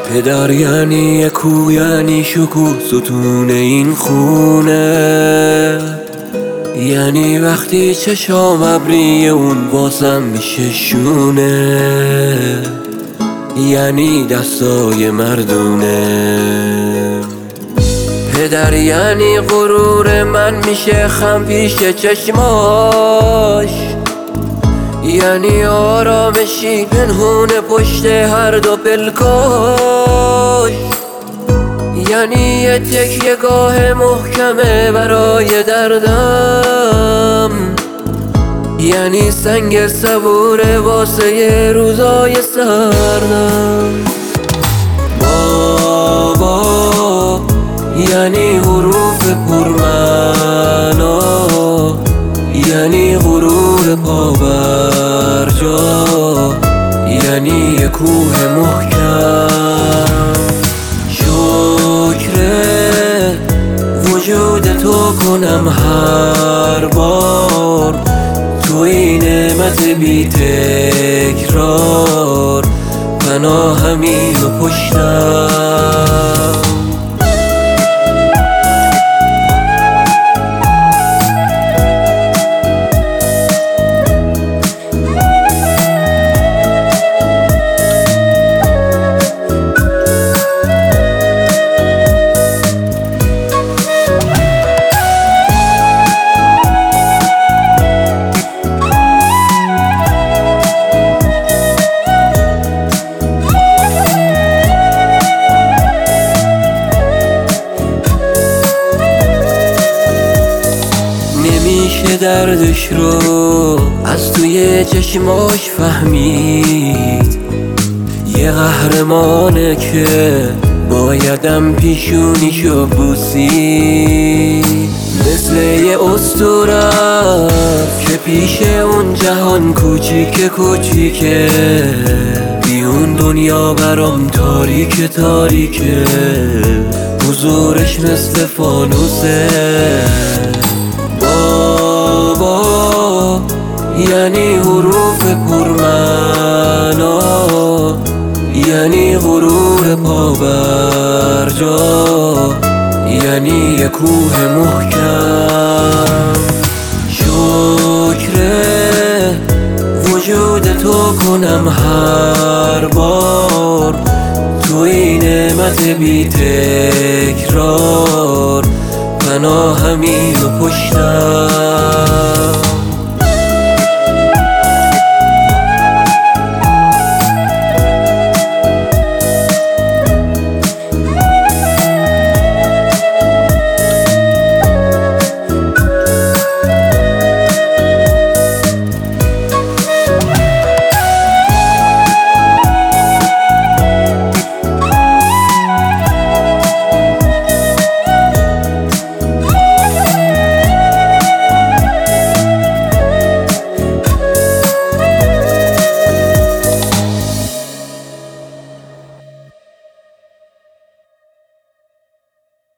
پدر یعنی کو، یعنی شکوه ستون این خونه، یعنی وقتی چشام ابری اون واسم میشه شونه، یعنی دستای مردونه. پدر یعنی غرور من میشه خم پیش چشماش، یعنی آرامشی پنهونه پشت هر دو پلکاش، یعنی یه تکیه گاه محکمه برای دردم، یعنی سنگ صبوره واسه روزای سردم. بابا یعنی حروف پرمعنا، یعنی غرور پا بر جا، یعنی یه کوه محکم. شکر وجود تو کنم هر بار، تو این نعمت بی تکرار، پناهمی و پشتم. نمیشه دردش رو از توی چشماش فهمید، یه قهرمانه که بایدم پیشونیشو بوسید، مثل یه اسطوره که پیش اون جهان کوچیکه کوچیکه، بی اون دنیا برام تاریکه تاریکه، حضورش مثل فانوسه. بابا یعنی حروف پرمعنا، یعنی غرور پا بر جا، یعنی یه کوه محکم. شکر وجود تو کنم هر بار، تو این نعمت بی تکرار، پناهمی و پشتم.